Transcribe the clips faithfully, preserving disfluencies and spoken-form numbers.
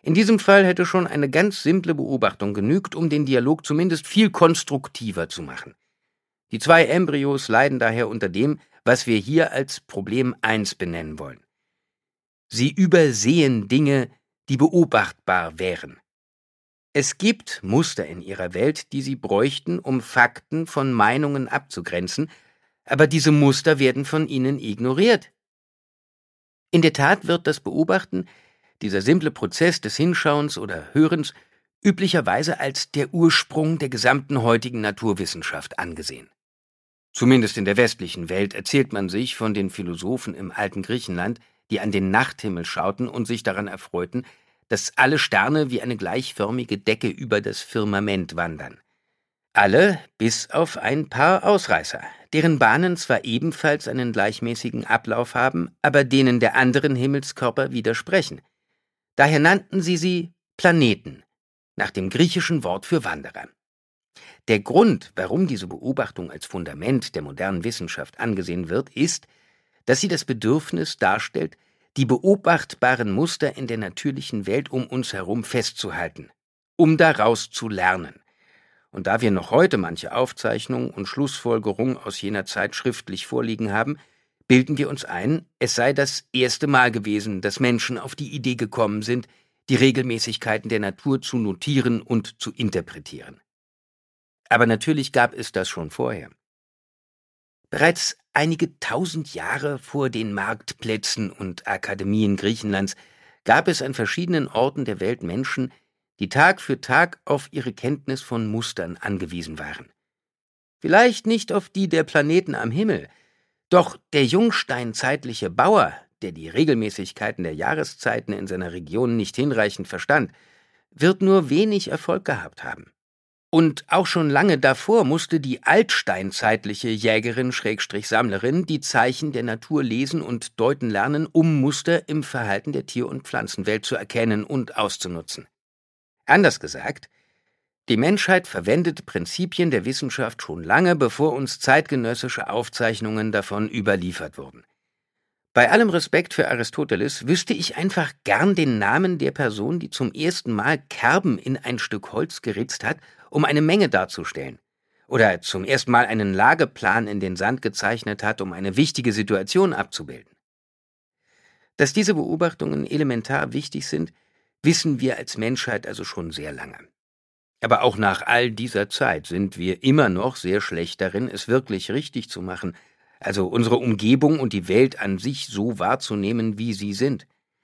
In diesem Fall hätte schon eine ganz simple Beobachtung genügt, um den Dialog zumindest viel konstruktiver zu machen. Die zwei Embryos leiden daher unter dem, was wir hier als Problem eins benennen wollen. Sie übersehen Dinge, die beobachtbar wären. Es gibt Muster in ihrer Welt, die sie bräuchten, um Fakten von Meinungen abzugrenzen, aber diese Muster werden von ihnen ignoriert. In der Tat wird das Beobachten, dieser simple Prozess des Hinschauens oder Hörens, üblicherweise als der Ursprung der gesamten heutigen Naturwissenschaft angesehen. Zumindest in der westlichen Welt erzählt man sich von den Philosophen im alten Griechenland, die an den Nachthimmel schauten und sich daran erfreuten, dass alle Sterne wie eine gleichförmige Decke über das Firmament wandern. Alle, bis auf ein paar Ausreißer, deren Bahnen zwar ebenfalls einen gleichmäßigen Ablauf haben, aber denen der anderen Himmelskörper widersprechen. Daher nannten sie sie Planeten, nach dem griechischen Wort für Wanderer. Der Grund, warum diese Beobachtung als Fundament der modernen Wissenschaft angesehen wird, ist, dass sie das Bedürfnis darstellt, die beobachtbaren Muster in der natürlichen Welt um uns herum festzuhalten, um daraus zu lernen. Und da wir noch heute manche Aufzeichnungen und Schlussfolgerungen aus jener Zeit schriftlich vorliegen haben, bilden wir uns ein, es sei das erste Mal gewesen, dass Menschen auf die Idee gekommen sind, die Regelmäßigkeiten der Natur zu notieren und zu interpretieren. Aber natürlich gab es das schon vorher. Bereits einige tausend Jahre vor den Marktplätzen und Akademien Griechenlands gab es an verschiedenen Orten der Welt Menschen, die Tag für Tag auf ihre Kenntnis von Mustern angewiesen waren. Vielleicht nicht auf die der Planeten am Himmel, doch der jungsteinzeitliche Bauer, der die Regelmäßigkeiten der Jahreszeiten in seiner Region nicht hinreichend verstand, wird nur wenig Erfolg gehabt haben. Und auch schon lange davor musste die altsteinzeitliche Jägerin-Sammlerin die Zeichen der Natur lesen und deuten lernen, um Muster im Verhalten der Tier- und Pflanzenwelt zu erkennen und auszunutzen. Anders gesagt, die Menschheit verwendete Prinzipien der Wissenschaft schon lange, bevor uns zeitgenössische Aufzeichnungen davon überliefert wurden. Bei allem Respekt für Aristoteles wüsste ich einfach gern den Namen der Person, die zum ersten Mal Kerben in ein Stück Holz geritzt hat, um eine Menge darzustellen, oder zum ersten Mal einen Lageplan in den Sand gezeichnet hat, um eine wichtige Situation abzubilden. Dass diese Beobachtungen elementar wichtig sind, wissen wir als Menschheit also schon sehr lange. Aber auch nach all dieser Zeit sind wir immer noch sehr schlecht darin, es wirklich richtig zu machen, also unsere Umgebung und die Welt an sich so wahrzunehmen, wie sie sind.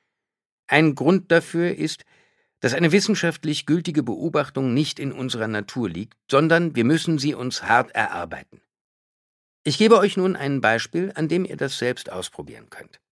Ein Grund dafür ist, dass eine wissenschaftlich gültige Beobachtung nicht in unserer Natur liegt, sondern wir müssen sie uns hart erarbeiten. Ich gebe euch nun ein Beispiel, an dem ihr das selbst ausprobieren könnt.